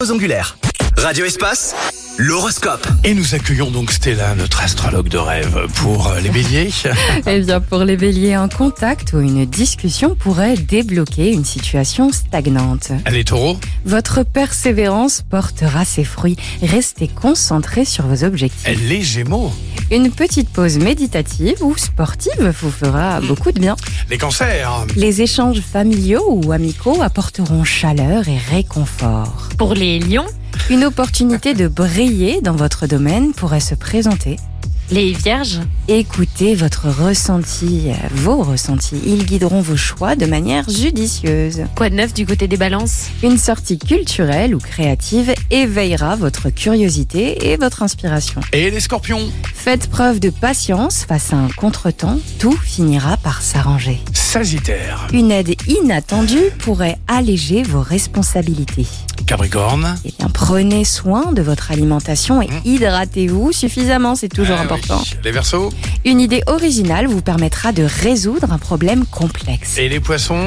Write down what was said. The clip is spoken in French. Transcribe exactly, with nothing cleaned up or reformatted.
Angulaire. Radio Espace, l'horoscope. Et nous accueillons donc Stella, notre astrologue de rêve, pour les béliers. Eh bien, pour les béliers, un contact ou une discussion pourrait débloquer une situation stagnante. Les taureaux, Votre persévérance portera ses fruits. Restez concentrés sur vos objectifs. les gémeaux, Une petite pause méditative ou sportive vous fera beaucoup de bien. les cancers, Les échanges familiaux ou amicaux apporteront chaleur et réconfort. Pour les lions, Une opportunité de briller dans votre domaine pourrait se présenter. les vierges, Écoutez votre ressenti, vos ressentis. Ils guideront vos choix de manière judicieuse. quoi de neuf du côté des balances? Une sortie culturelle ou créative éveillera votre curiosité et votre inspiration. et les scorpions, Faites preuve de patience face à un contretemps, tout finira par s'arranger. sagittaire, Une aide inattendue pourrait alléger vos responsabilités. capricorne. Eh bien, prenez soin de votre alimentation et hydratez-vous suffisamment, c'est toujours Ah important. oui. Les verseaux Une idée originale vous permettra de résoudre un problème complexe. et les poissons.